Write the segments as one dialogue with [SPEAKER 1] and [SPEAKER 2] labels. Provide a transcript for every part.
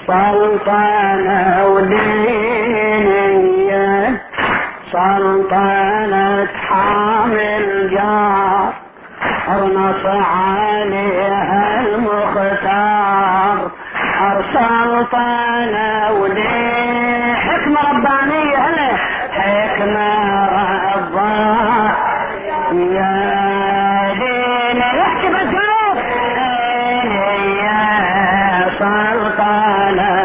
[SPEAKER 1] سلطنة ودينية سلطنة حامل جار نص عليها المختار سلطنة ودينية حكمة ربانية هلا حكمة ربانية يحكي بالجنوب سلطنة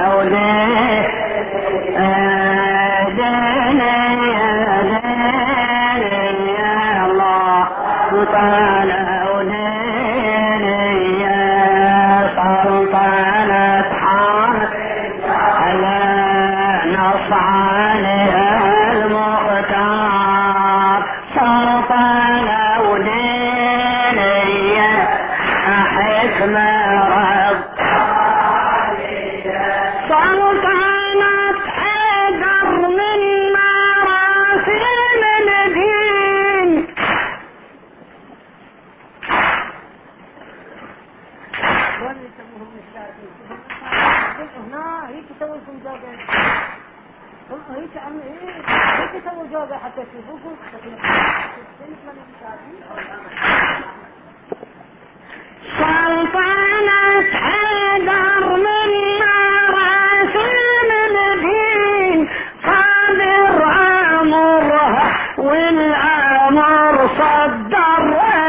[SPEAKER 1] سلطنة حيدر من مراسيل الدين صادر أمرها والأمر صدر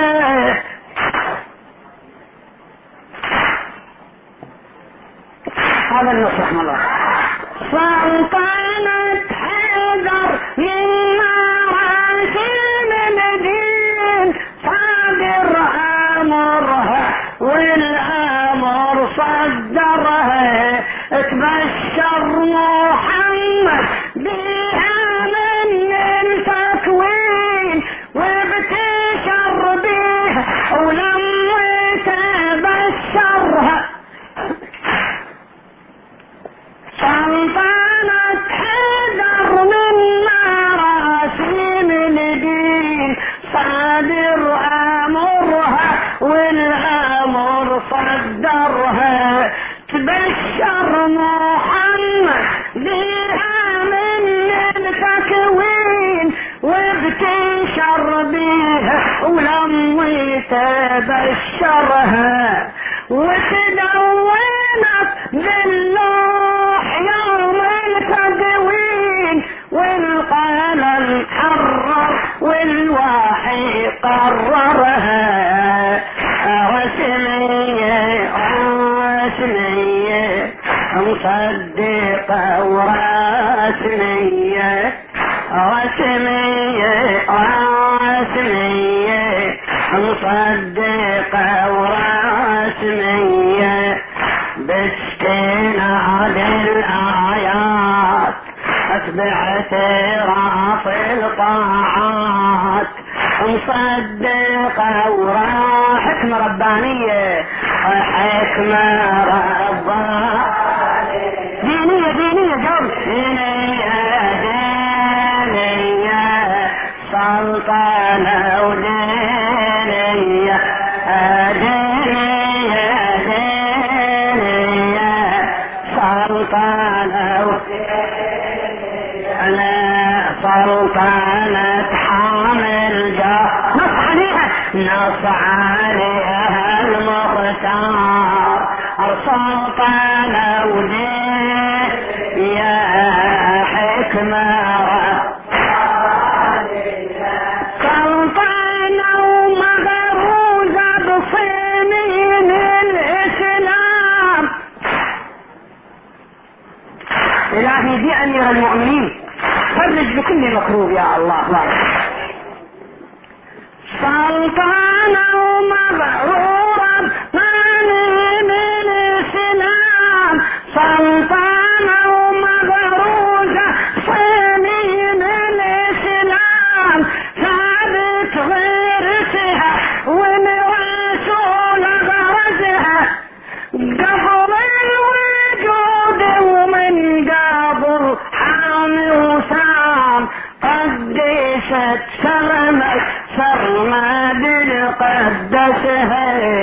[SPEAKER 1] هذا النص رحمه الله سلطنة حيدر من مراسيل الدين صادر أمرها والأمر صدرها تبشر محمد بها من التكوين وبتشر بها ولما تبشرها سلطنة حيدر من مراسيل الدين صادر أمرها والأمر صدرها تبشر محمد بها من التكوين وبتنشر بها ولما تبشرها وتدونت باللوح يوم التدوين والقلم حرر والوحي قررها رسمية مصدقة ورسمية مصدقة ورسمية باستناد الآيات اتبع اعتراف الطاعات مصدقة حكمة ربانية حكمة ربانية دينية جو سلطنة ودينية سلطنة حامل جار نص عليها المختار سلطنة ودينية حكمة سلطنة ومغروزة بصميم الإسلام إلهي دي أمير المؤمنين فرج بكل مكروه يا الله سلطنة ومغرورة بصميم الإسلام سلطنة ومغروزة بصميم الإسلام ثابت غيرتها ومرسول غرزها قبل الوجود ومن قبل حامي وسام قدست سرمد القدسها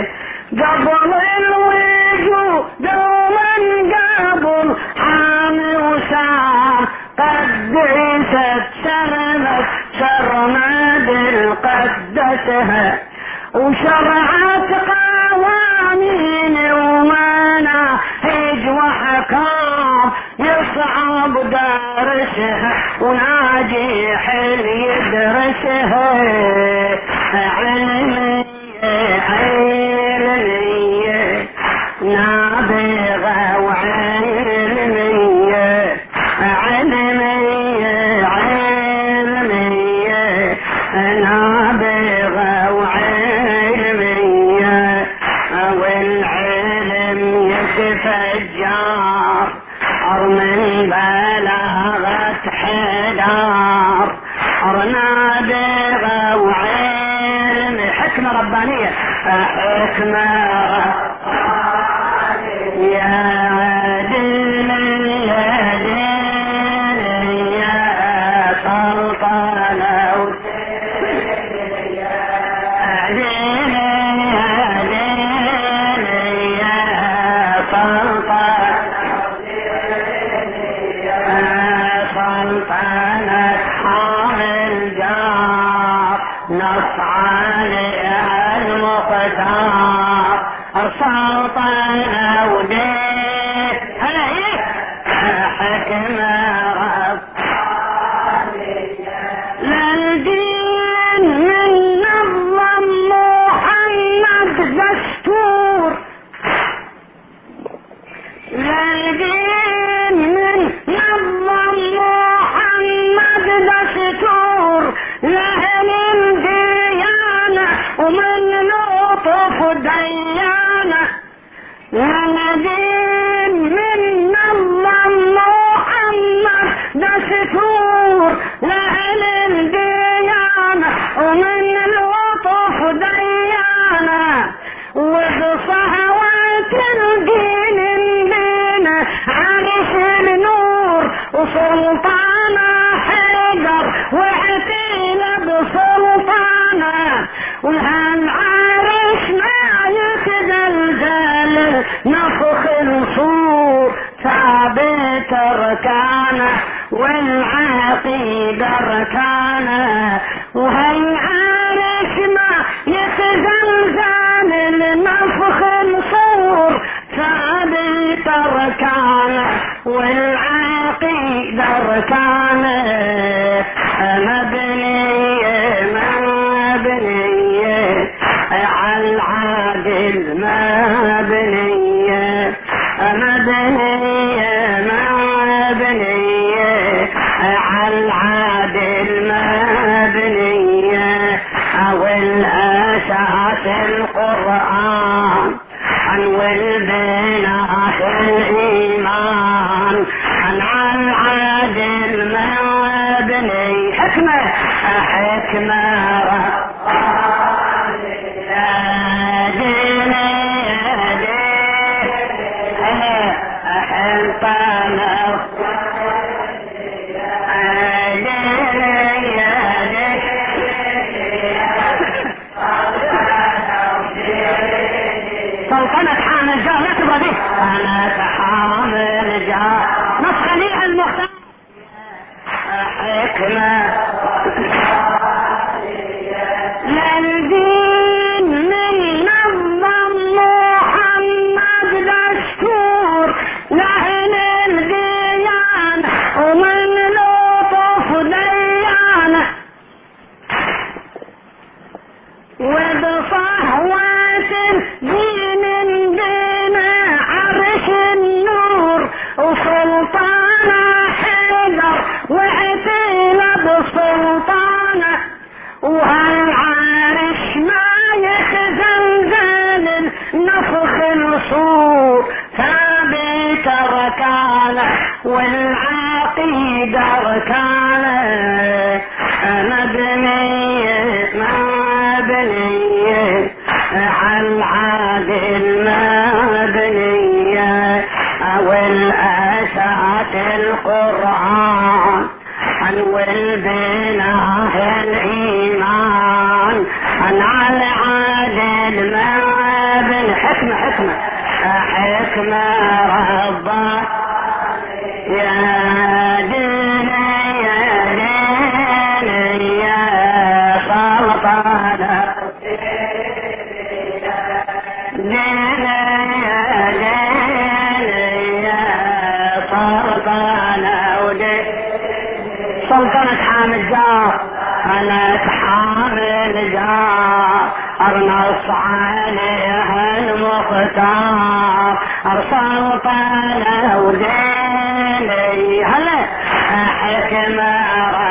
[SPEAKER 1] درسها وشرعت قوانين ومناهج وحكام يصعب درسها وناجح يدرسها. علمية علمية نابغة وعلمية علمية علمية نابغة وعلمية والعلم يتفجر من بلاغة حدار نابغة وعلم حكمة ربانية حكمة يا دين يا دين يا سلطنة يا دين يا دين يا سلطنة سلطنة حامل جار نص عليها المختار سلطنة ودين هلا ايه حكمة ربانية للدين من نظم محمد دستور للدين من نظم محمد دستور لأهل الديانة ومن لطف ديانة للدين من نظم محمد دستور لأهل الديانة ومن لطف ديانة وبصهوات الدين بينا عرش النور وسلطانة حيدر واعتيل بسلطانة وهالعرش ما يتزلزل نفخ الصور ثابت ركانه والعقيدة ركانه وهالعرش ما يتزلزل نفخ الصور ثابت ركانه والعقيدة ركانه مبنية مبنية على العادل مبنية مبنية مبنية على العادل مبنية والأساس القرآن والبناء الإيمان على العادل مبني حكمة حكمة سلطنة حامل جار لا تبغى به أنا حامل جار نص خليها المختار حكمة للدين من نظم محمد دستور لأهل الديانة ومن لطف ديانة وبصهوات الدين بنا عرش النور وسلطانة حيدر واعتيل بسلطانة وهالعرش ما يتزلزل نفخ الصور ثابت ركانه والعقيدة ركانه مبنية مبنية على العادل مبنية والأساس القرآن والبناء الإيمان على العادل مبني حكمة حكمة حكمة ربا يا دين يا دين يا سلطنة سلطنة حامل جار كانت حامل جار نص عليها المختار سلطنة وديني هلا حكمة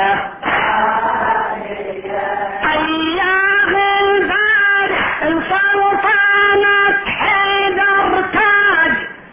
[SPEAKER 1] أيام البار سلطنة حيدر تاج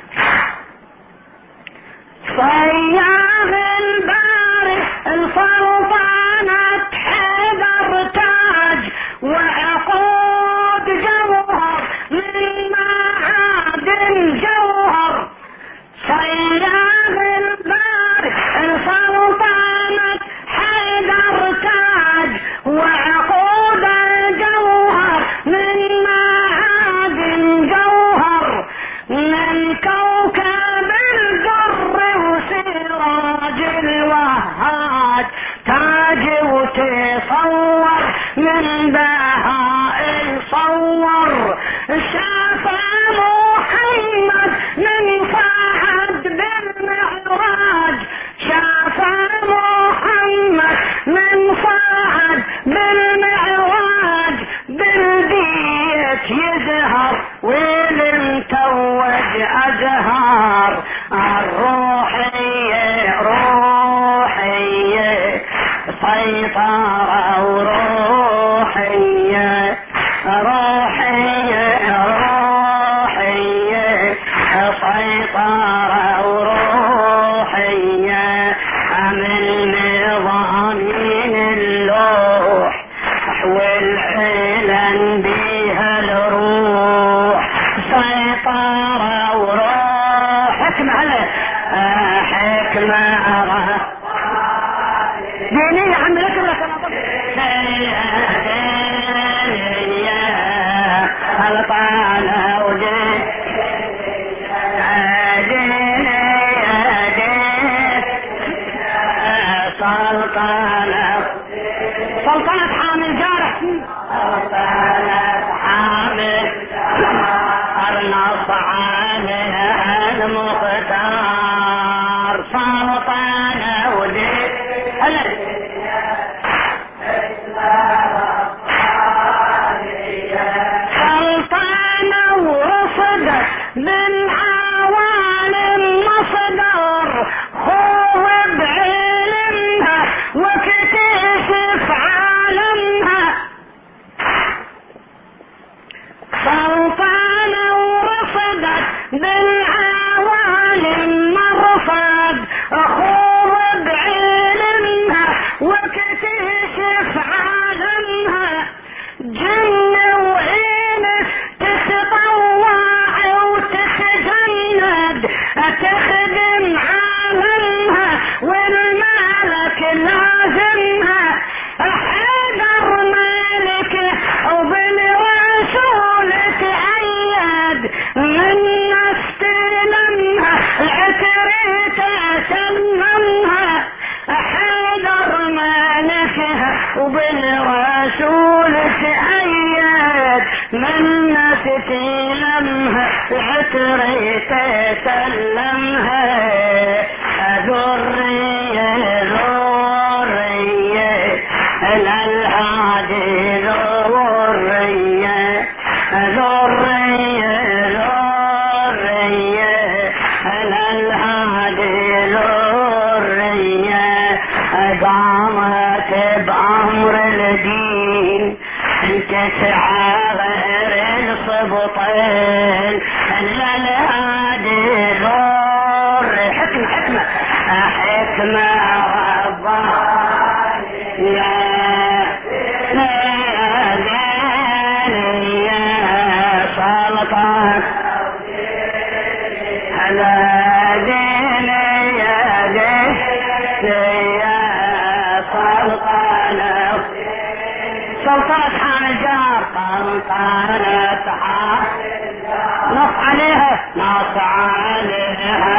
[SPEAKER 1] صياغ البار سلطنة حيدر تاج وعقود جوهر من معادن جوهر صياغ البار سلطنة حيدر تاج وعقود الجوهر من معادن جوهر من كوكب الدر وسراج الوهاج تاج وتصور من بهاء صور شاف محمد من صعد بالمعراج شاف محمد من صعد بالمعراج بالبيت يزهر والمتوج أزهار الروحية روحية سيطرة وروحية روحية روحية سيطرة وروحية من نظامين اللوح والعلن بها الروح سيطرة وروح حكمة حكمة دينية عم لك سلطانة ودين سلطنة حامل جارح سلطنة حامل النص عليها المختار سلطنة ودين سلطنة ورصدت من عوالم مصدر هو بعلمها واكتشف عالمها سلطنة ورصدت من عوالم مرصد هو بعلمها واكتشف عالمها جن وإنس تتطوع وتتجند تخدم عالمها والملك لازمها حيدر مالك وبالرسول تأيد من استلمها العتريت سلمها حيدر مالكها وبالرسول تأيد من استلمها العتريت سلمها ذرية ذرية للهادي ذرية ذرية ذرية للهادي ذرية قامت بأمر الدين تسعى غير الصبطين للهادي ذر حكمة حكمة ربانية سلطان على ديني يا سلطنة حامل جار سلطنة نص عليها نص عليها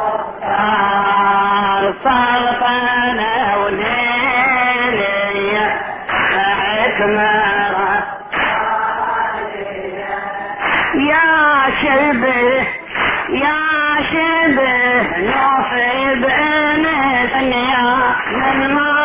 [SPEAKER 1] سلطنة وليلية حكمة يا شبه نوحي بإنس يا من ما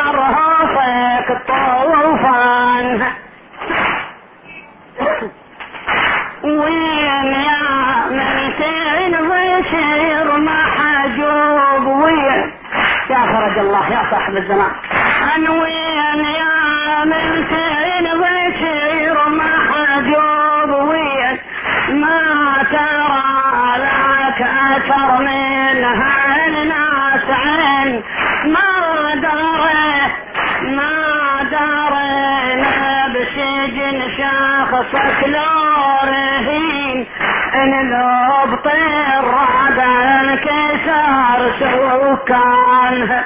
[SPEAKER 1] فرج الله يا صاحب الزمان.
[SPEAKER 2] وين يا منتين بشير محجوب وين ما ترى لك أثر منها الناس عين ما درينا بسجن شخصك لو رهين ان لو بطير رعدا انكسر سكانها.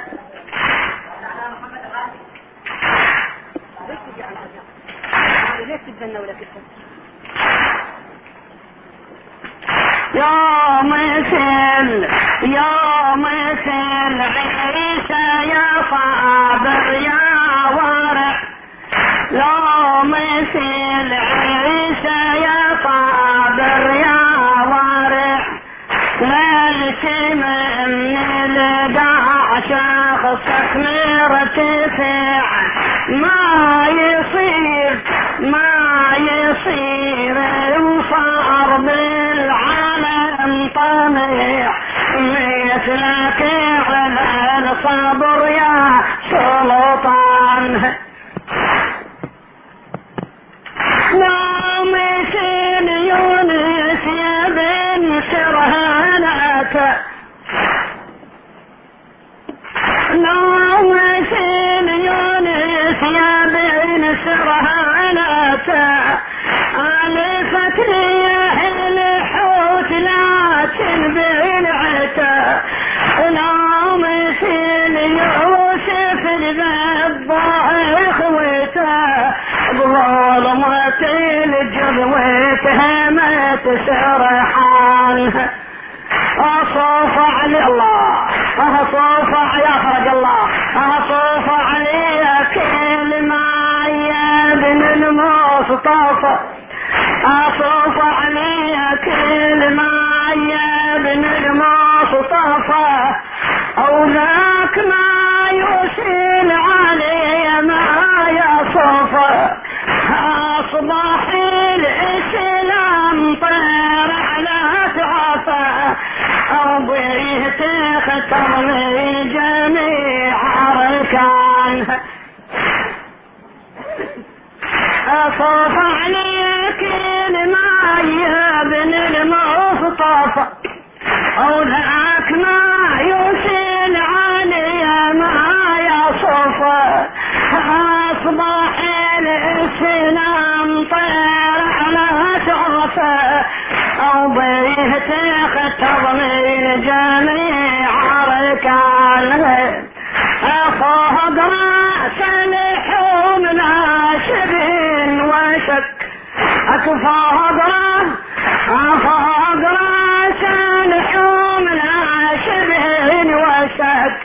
[SPEAKER 2] يا مثل عيسى يا صابر يا ورع يا مثل عيسى يا صابر يا ورع للسمع من الداع شخصك مرتفع ما يصير وصار بالعالم طميع مثلك على الصبر يا سلطان. لا مثل يونس يا بن سرهانك لا مثل يونس يا بن سرهانك ألفت رياح الحوت لكن بنعته لا مثل يوسف الذبح اخوته بظلمة الجذوة همت سرحان. أصوف علي الله أصوف يا فرج الله أصوف علي كلمة يا ابن المصطفى أصوف علي كلمة يا ابن المصطفى أولاك ما يسيل علي ما يصفى أصبح الإسلام طير على تعفى أرضيه تختم من جميع أركانها. أصف عليك كلمة يا ابن المصطفى أولاك ما يسيل علي ما يصفى أصبح الإسلام طير على تعفى أرضيه تختم من جميع أركانها. أفاض رأس اللحوم لا شبه وشك أفاض رأس اللحوم لا شبه وشك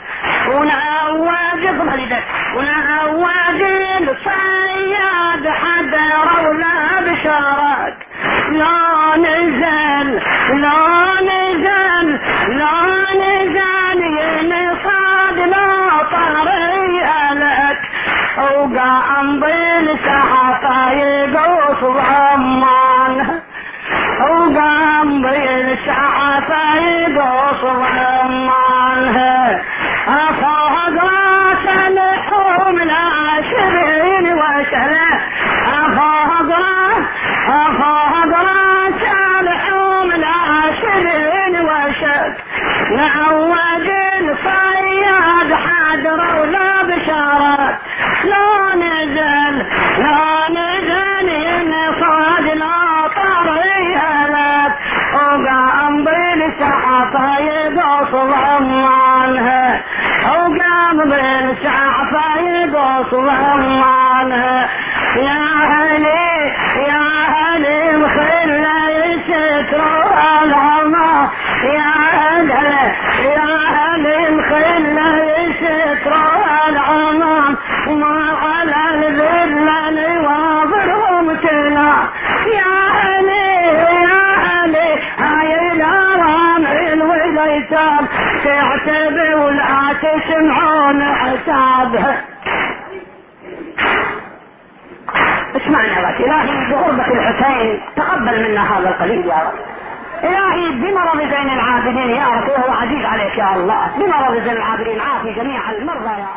[SPEAKER 2] ونعوج الصياد حذر ولا بشارك لا نزل ينصاد لا طريق لك وقام بالسحطة يقوص ضمان وقام بالسحطة يقوص ضمان. أفاض راس اللحوم لا شبين وشله أفاض راس اللحوم لا شبين وشك نعوج الصياد حذر ولا بشارات لا نزل ينصاد لا طريق لك وقام بالسحطة يقوص ضمانها وقام بالسحطة يقوص ضمانها. يا هلي مخلة يستروا العمى يا هلي مخلة يستروا العمى ما على الذل واضرهم كلا يا هلي هاي الارام الوزيتان تعتب ولا تسمعون حسابها. اسمعنا يا إلهي بغربة الحسين تقبل منا هذا القليل يا رب
[SPEAKER 1] إلهي بمرض زين العابدين يا رب، وهو عزيز عليك يا الله، بمرض زين العابدين عافي جميع المرضى يا